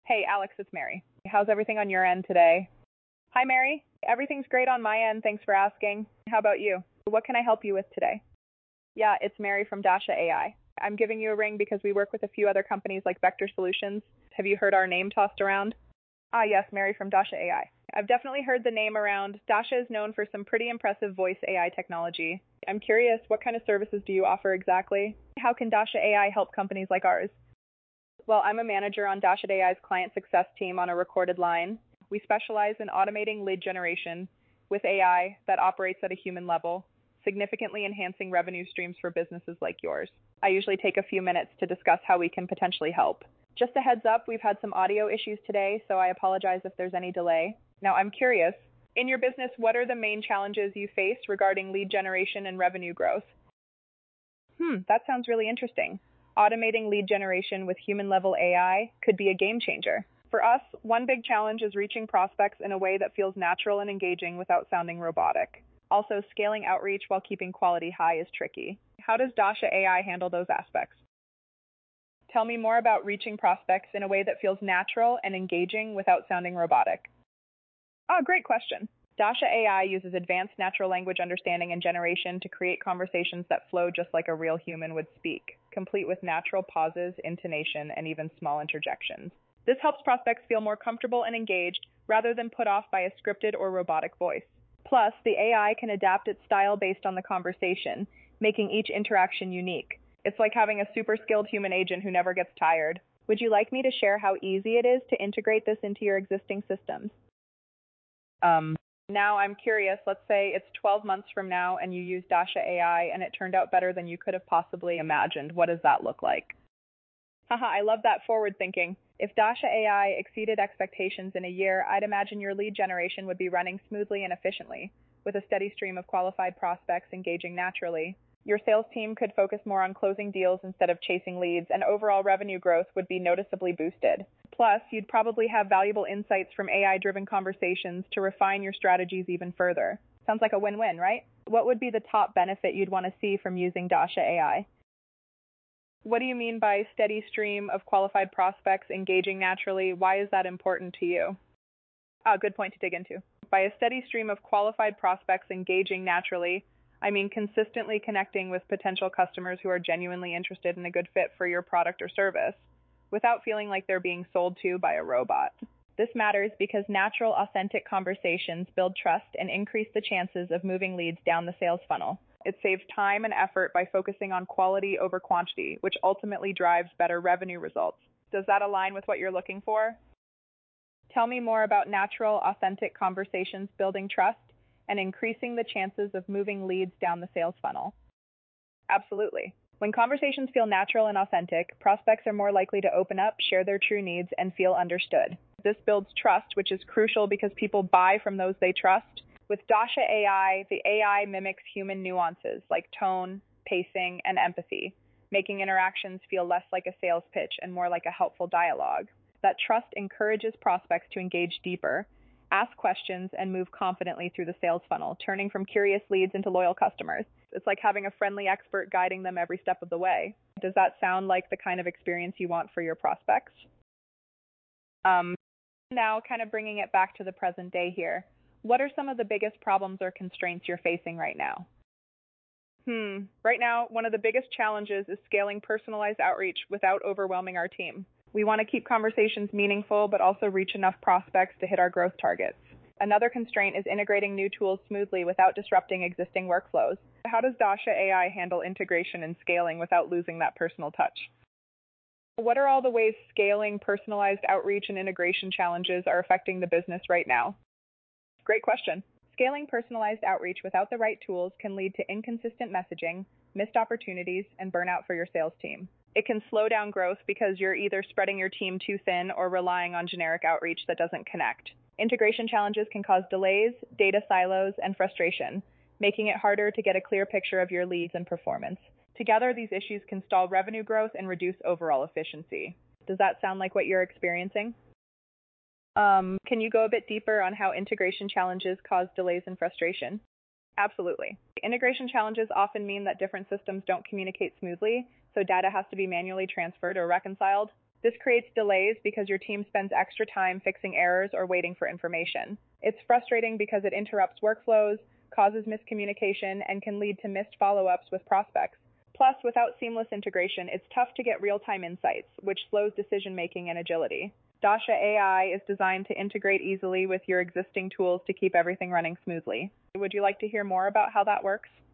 Hey, Alex, it's Mary. How's everything on your end today? Hi, Mary. Everything's great on my end. Thanks for asking. How about you? What can I help you with today? Yeah, it's Mary from Dasha AI. I'm giving you a ring because we work with a few other companies like Vector Solutions. Have you heard our name tossed around? Ah, yes, Mary from Dasha AI. I've definitely heard the name around. Dasha is known for some pretty impressive voice AI technology. I'm curious, what kind of services do you offer exactly? How can Dasha AI help companies like ours? Well, I'm a manager on Dasha AI's client success team on a recorded line. We specialize in automating lead generation with AI that operates at a human level, significantly enhancing revenue streams for businesses like yours. I usually take a few minutes to discuss how we can potentially help. Just a heads up, we've had some audio issues today, so I apologize if there's any delay. Now, I'm curious, in your business, what are the main challenges you face regarding lead generation and revenue growth? That sounds really interesting. Automating lead generation with human-level AI could be a game changer. For us, one big challenge is reaching prospects in a way that feels natural and engaging without sounding robotic. Also, scaling outreach while keeping quality high is tricky. How does Dasha AI handle those aspects? Tell me more about reaching prospects in a way that feels natural and engaging without sounding robotic. Oh, great question. Dasha AI uses advanced natural language understanding and generation to create conversations that flow just like a real human would speak, complete with natural pauses, intonation, and even small interjections. This helps prospects feel more comfortable and engaged rather than put off by a scripted or robotic voice. Plus, the AI can adapt its style based on the conversation, making each interaction unique. It's like having a super skilled human agent who never gets tired. Would you like me to share how easy it is to integrate this into your existing systems? Now I'm curious, let's say it's 12 months from now and you use Dasha AI and it turned out better than you could have possibly imagined. What does that look like? Haha, I love that forward thinking. If Dasha AI exceeded expectations in a year, I'd imagine your lead generation would be running smoothly and efficiently, with a steady stream of qualified prospects engaging naturally. Your sales team could focus more on closing deals instead of chasing leads, and overall revenue growth would be noticeably boosted. Plus, you'd probably have valuable insights from AI-driven conversations to refine your strategies even further. Sounds like a win-win, right? What would be the top benefit you'd want to see from using Dasha AI? What do you mean by steady stream of qualified prospects engaging naturally? Why is that important to you? Good point to dig into. By a steady stream of qualified prospects engaging naturally, I mean consistently connecting with potential customers who are genuinely interested in a good fit for your product or service, without feeling like they're being sold to by a robot. This matters because natural, authentic conversations build trust and increase the chances of moving leads down the sales funnel. It saves time and effort by focusing on quality over quantity, which ultimately drives better revenue results. Does that align with what you're looking for? Tell me more about natural, authentic conversations building trust and increasing the chances of moving leads down the sales funnel. Absolutely. When conversations feel natural and authentic, prospects are more likely to open up, share their true needs, and feel understood. This builds trust, which is crucial because people buy from those they trust. With Dasha AI, the AI mimics human nuances like tone, pacing, and empathy, making interactions feel less like a sales pitch and more like a helpful dialogue. That trust encourages prospects to engage deeper, ask questions, and move confidently through the sales funnel, turning from curious leads into loyal customers. It's like having a friendly expert guiding them every step of the way. Does that sound like the kind of experience you want for your prospects? Now, kind of bringing it back to the present day here, what are some of the biggest problems or constraints you're facing right now? Right now, one of the biggest challenges is scaling personalized outreach without overwhelming our team. We want to keep conversations meaningful, but also reach enough prospects to hit our growth targets. Another constraint is integrating new tools smoothly without disrupting existing workflows. How does Dasha AI handle integration and scaling without losing that personal touch? What are all the ways scaling personalized outreach and integration challenges are affecting the business right now? Great question. Scaling personalized outreach without the right tools can lead to inconsistent messaging, missed opportunities, and burnout for your sales team. It can slow down growth because you're either spreading your team too thin or relying on generic outreach that doesn't connect. Integration challenges can cause delays, data silos, and frustration, making it harder to get a clear picture of your leads and performance. Together, these issues can stall revenue growth and reduce overall efficiency. Does that sound like what you're experiencing? Can you go a bit deeper on how integration challenges cause delays and frustration? Absolutely. Integration challenges often mean that different systems don't communicate smoothly, so data has to be manually transferred or reconciled. This creates delays because your team spends extra time fixing errors or waiting for information. It's frustrating because it interrupts workflows, causes miscommunication, and can lead to missed follow-ups with prospects. Plus, without seamless integration, it's tough to get real-time insights, which slows decision-making and agility. Dasha AI is designed to integrate easily with your existing tools to keep everything running smoothly. Would you like to hear more about how that works?